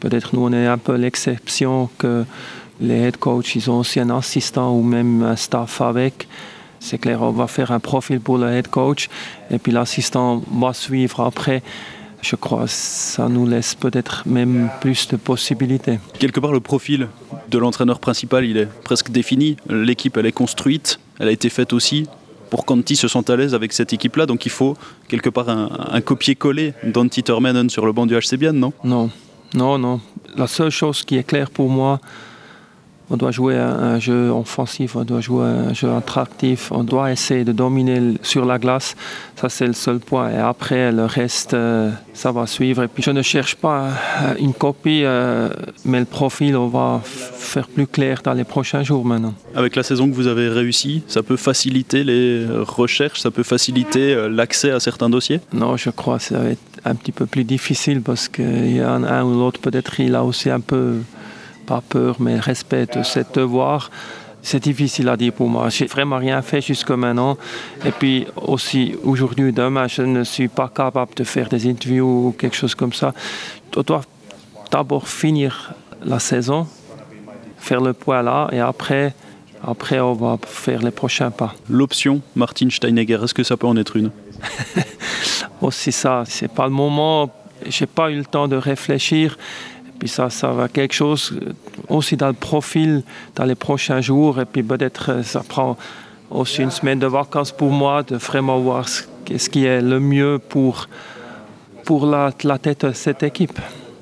Peut-être nous, on est un peu l'exception que les head coachs, ils ont aussi un assistant ou même un staff avec. C'est clair, on va faire un profil pour le head coach et puis l'assistant va suivre après. Je crois que ça nous laisse peut-être même plus de possibilités. Quelque part, le profil de l'entraîneur principal, il est presque défini. L'équipe, elle est construite, elle a été faite aussi pour qu'Antti se sente à l'aise avec cette équipe-là. Donc il faut quelque part un copier-coller d'Antti Termeinen sur le banc du HC Bienne, non ? Non. La seule chose qui est claire pour moi, on doit jouer un jeu offensif, on doit jouer un jeu attractif, on doit essayer de dominer sur la glace. Ça, c'est le seul point. Et après, le reste, ça va suivre. Et puis, je ne cherche pas une copie, mais le profil, on va faire plus clair dans les prochains jours maintenant. Avec la saison que vous avez réussi, ça peut faciliter les recherches, ça peut faciliter l'accès à certains dossiers ? Non, je crois que ça va être un petit peu plus difficile parce qu'il y a un ou l'autre, peut-être, il a aussi un peu... pas peur, mais respecte ce devoir. C'est difficile à dire pour moi. J'ai vraiment rien fait jusqu'à maintenant. Et puis aussi, aujourd'hui, demain, je ne suis pas capable de faire des interviews ou quelque chose comme ça. On doit d'abord finir la saison, faire le point là, et après, on va faire les prochains pas. L'option Martin Steinegger, est-ce que ça peut en être une ? Aussi ça, c'est pas le moment. J'ai pas eu le temps de réfléchir. Puis ça va quelque chose aussi dans le profil dans les prochains jours. Et puis peut-être ça prend aussi une semaine de vacances pour moi de vraiment voir ce qui est le mieux pour la tête de cette équipe.